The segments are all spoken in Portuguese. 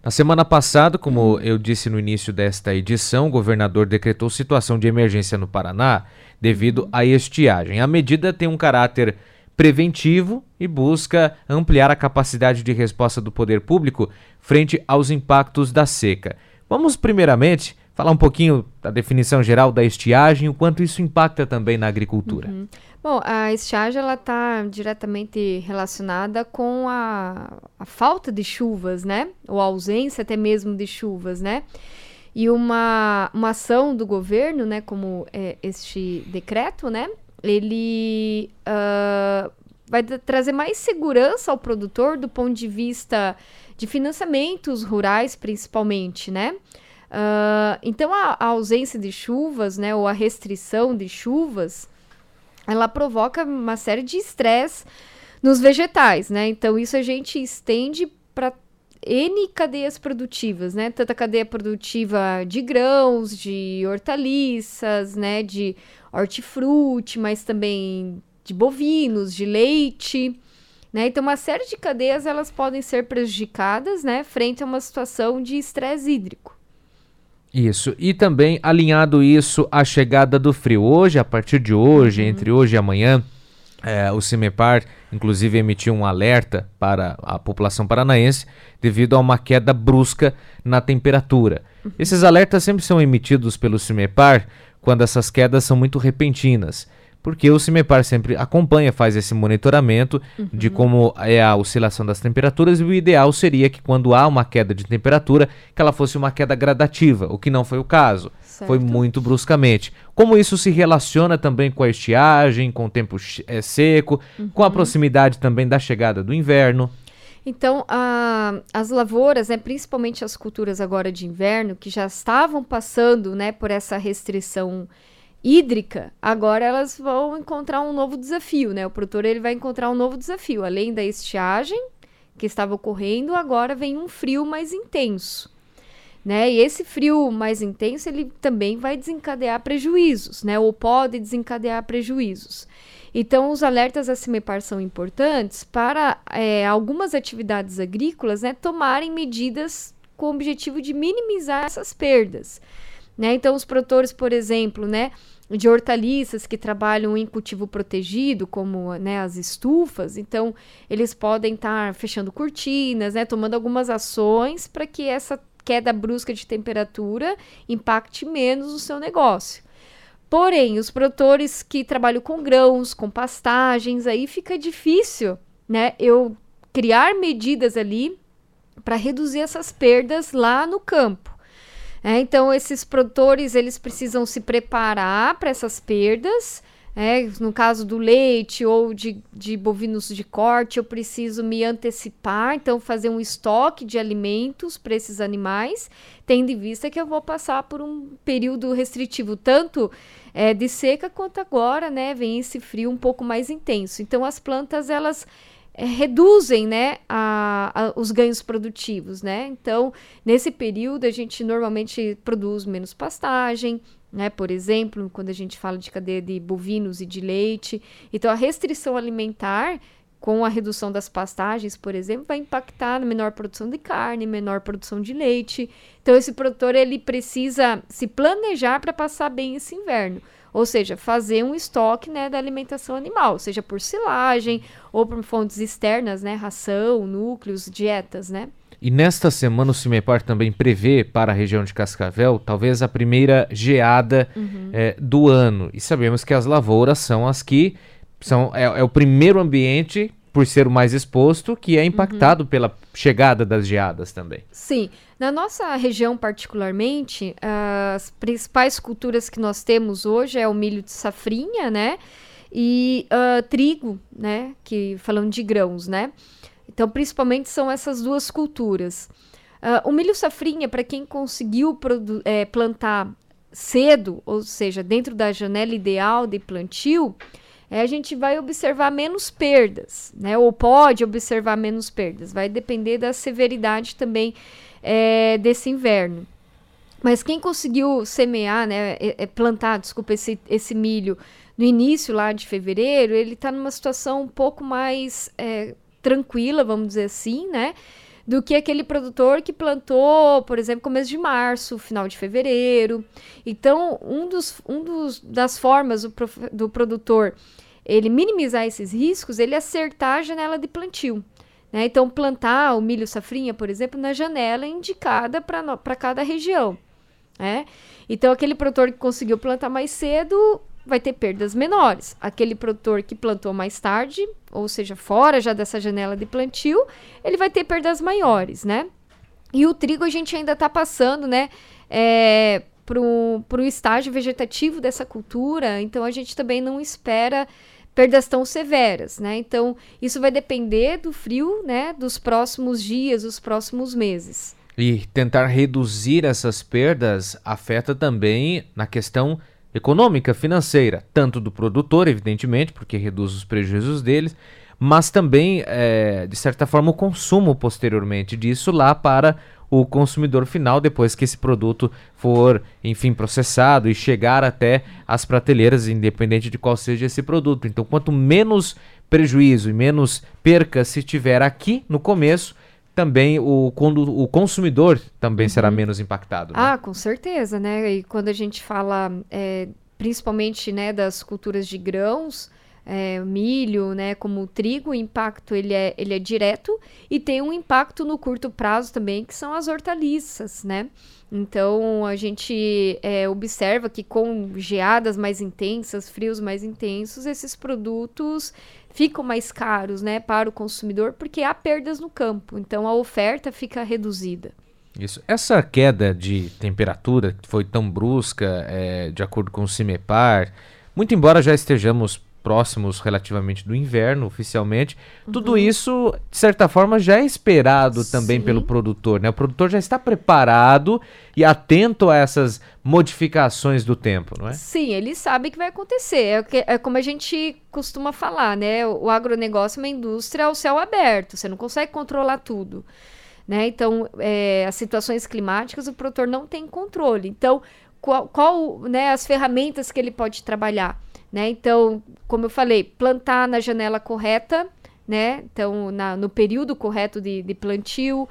Na semana passada, como eu disse no início desta edição, o governador decretou situação de emergência no Paraná devido à estiagem. A medida tem um caráter preventivo e busca ampliar a capacidade de resposta do poder público frente aos impactos da seca. Vamos primeiramente falar um pouquinho da definição geral da estiagem e o quanto isso impacta também na agricultura. Bom, a estiagem está diretamente relacionada com a falta de chuvas, né? Ou a ausência até mesmo de chuvas, né? E uma ação do governo, né, como este decreto, né, ele vai trazer mais segurança ao produtor do ponto de vista de financiamentos rurais, principalmente, né? Então, a ausência de chuvas, né, ou a restrição de chuvas, ela provoca uma série de estresse nos vegetais, né? Então, isso a gente estende para N cadeias produtivas, né? Tanto a cadeia produtiva de grãos, de hortaliças, né? De hortifruti, mas também de bovinos, de leite, né? Então, uma série de cadeias, elas podem ser prejudicadas, né? Frente a uma situação de estresse hídrico. Isso, e também alinhado isso à chegada do frio. Hoje, a partir de hoje, entre hoje e amanhã, o CIMEPAR, inclusive, emitiu um alerta para a população paranaense devido a uma queda brusca na temperatura. Esses alertas sempre são emitidos pelo CIMEPAR quando essas quedas são muito repentinas, porque o CIMEPAR sempre acompanha, faz esse monitoramento de como é a oscilação das temperaturas, e o ideal seria que quando há uma queda de temperatura, que ela fosse uma queda gradativa, o que não foi o caso. Certo. Foi muito bruscamente. Como isso se relaciona também com a estiagem, com o tempo seco, com a proximidade também da chegada do inverno? Então, as lavouras, né, principalmente as culturas agora de inverno, que já estavam passando, né, por essa restrição hídrica, agora elas vão encontrar um novo desafio, né? O produtor ele vai encontrar um novo desafio. Além da estiagem que estava ocorrendo, agora vem um frio mais intenso, né? E esse frio mais intenso, ele também vai desencadear prejuízos, né? Ou pode desencadear prejuízos. Então, os alertas da CIMEPAR são importantes para algumas atividades agrícolas, né, tomarem medidas com o objetivo de minimizar essas perdas, né? Então, os produtores, por exemplo, né, de hortaliças que trabalham em cultivo protegido, como, né, as estufas, então eles podem estar fechando cortinas, né, tomando algumas ações para que essa queda brusca de temperatura impacte menos o seu negócio. Porém, os produtores que trabalham com grãos, com pastagens, aí fica difícil, né, eu criar medidas ali para reduzir essas perdas lá no campo. Então, esses produtores, eles precisam se preparar para essas perdas. No caso do leite ou de bovinos de corte, eu preciso me antecipar, então fazer um estoque de alimentos para esses animais, tendo em vista que eu vou passar por um período restritivo, tanto de seca quanto agora, né, vem esse frio um pouco mais intenso. Então, as plantas, elas reduzem, né, os ganhos produtivos, né? Então, nesse período, a gente normalmente produz menos pastagem, né? Por exemplo, quando a gente fala de cadeia de bovinos e de leite. Então, a restrição alimentar, com a redução das pastagens, por exemplo, vai impactar na menor produção de carne, menor produção de leite. Então, esse produtor, ele precisa se planejar para passar bem esse inverno. Ou seja, fazer um estoque, né, da alimentação animal, seja por silagem ou por fontes externas, né, ração, núcleos, dietas, né? E nesta semana o CIMEPAR também prevê para a região de Cascavel talvez a primeira geada do ano. E sabemos que as lavouras são as que são o primeiro ambiente, por ser o mais exposto, que é impactado pela chegada das geadas também. Sim. Na nossa região particularmente, as principais culturas que nós temos hoje é o milho de safrinha, né? E trigo, né? Que, falando de grãos, né? Então, principalmente são essas duas culturas. O milho safrinha, para quem conseguiu plantar cedo, ou seja, dentro da janela ideal de plantio, a gente vai observar menos perdas, né? Ou pode observar menos perdas. Vai depender da severidade também desse inverno. Mas quem conseguiu semear, né, plantar, desculpa, esse milho no início lá de fevereiro, ele está numa situação um pouco mais tranquila, vamos dizer assim, né? do que aquele produtor que plantou, por exemplo, começo de março, final de fevereiro. Então, das formas do produtor ele minimizar esses riscos, ele acertar a janela de plantio. Né? Então, plantar o milho safrinha, por exemplo, na janela indicada para cada região. Né? Então, aquele produtor que conseguiu plantar mais cedo vai ter perdas menores. Aquele produtor que plantou mais tarde, ou seja, fora já dessa janela de plantio, ele vai ter perdas maiores, né? E o trigo a gente ainda está passando, né, para o estágio vegetativo dessa cultura, então a gente também não espera perdas tão severas, né? Então, isso vai depender do frio, né, dos próximos dias, dos próximos meses. E tentar reduzir essas perdas afeta também na questão econômica, financeira, tanto do produtor, evidentemente, porque reduz os prejuízos deles, mas também, de certa forma, o consumo posteriormente disso lá para o consumidor final, depois que esse produto for, enfim, processado e chegar até as prateleiras, independente de qual seja esse produto. Então, quanto menos prejuízo e menos perca se tiver aqui no começo, também o consumidor também será menos impactado. Né? Ah, com certeza, né? E quando a gente fala principalmente, né, das culturas de grãos, milho, né, como o trigo, o impacto ele é direto e tem um impacto no curto prazo também, que são as hortaliças, né? Então, a gente observa que com geadas mais intensas, frios mais intensos, esses produtos ficam mais caros, né, para o consumidor, porque há perdas no campo. Então, a oferta fica reduzida. Isso. Essa queda de temperatura que foi tão brusca, de acordo com o CIMEPAR, muito embora já estejamos próximos relativamente do inverno, oficialmente, tudo isso, de certa forma, já é esperado também pelo produtor, né? O produtor já está preparado e atento a essas modificações do tempo, não é? Sim, ele sabe que vai acontecer. É como a gente costuma falar, né? O agronegócio é uma indústria ao céu aberto, você não consegue controlar tudo. Né? Então, as situações climáticas, o produtor não tem controle. Então, qual né, as ferramentas que ele pode trabalhar? Né? Então, como eu falei, plantar na janela correta, né? Então, no período correto de plantio,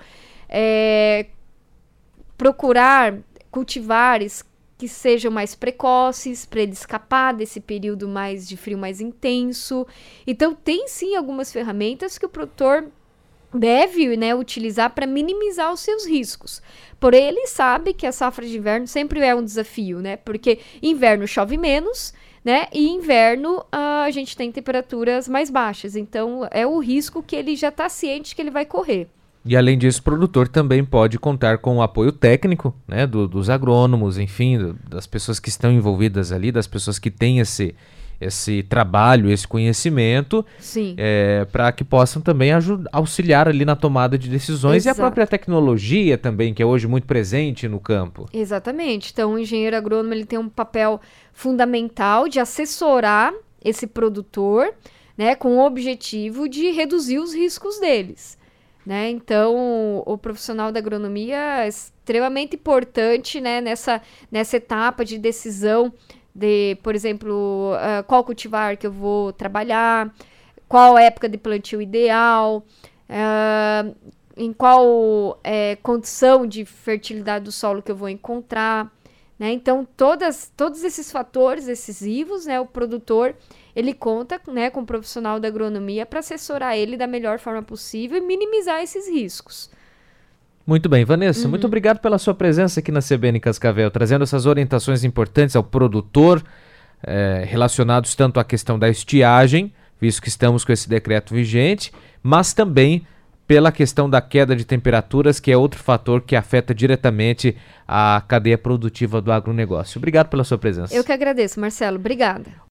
procurar cultivares que sejam mais precoces, para ele escapar desse período mais de frio mais intenso. Então, tem sim algumas ferramentas que o produtor deve, né, utilizar para minimizar os seus riscos. Porém, ele sabe que a safra de inverno sempre é um desafio, né? Porque inverno chove menos, né? E inverno a gente tem temperaturas mais baixas. Então, é o risco que ele já está ciente que ele vai correr. E além disso, o produtor também pode contar com o apoio técnico, né, dos agrônomos, enfim, das pessoas que estão envolvidas ali, das pessoas que têm esse trabalho, esse conhecimento, para que possam também auxiliar ali na tomada de decisões. Exato. E a própria tecnologia também, que é hoje muito presente no campo. Exatamente. Então, o engenheiro agrônomo ele tem um papel fundamental de assessorar esse produtor, né, com o objetivo de reduzir os riscos deles. Né? Então, o profissional da agronomia é extremamente importante, né, nessa etapa de decisão de, por exemplo, qual cultivar que eu vou trabalhar, qual época de plantio ideal, em qual condição de fertilidade do solo que eu vou encontrar, né? Então, todos esses fatores decisivos, né, o produtor ele conta, né, com o profissional da agronomia para assessorar ele da melhor forma possível e minimizar esses riscos. Muito bem, Vanessa, muito obrigado pela sua presença aqui na CBN Cascavel, trazendo essas orientações importantes ao produtor, relacionados tanto à questão da estiagem, visto que estamos com esse decreto vigente, mas também pela questão da queda de temperaturas, que é outro fator que afeta diretamente a cadeia produtiva do agronegócio. Obrigado pela sua presença. Eu que agradeço, Marcelo. Obrigada.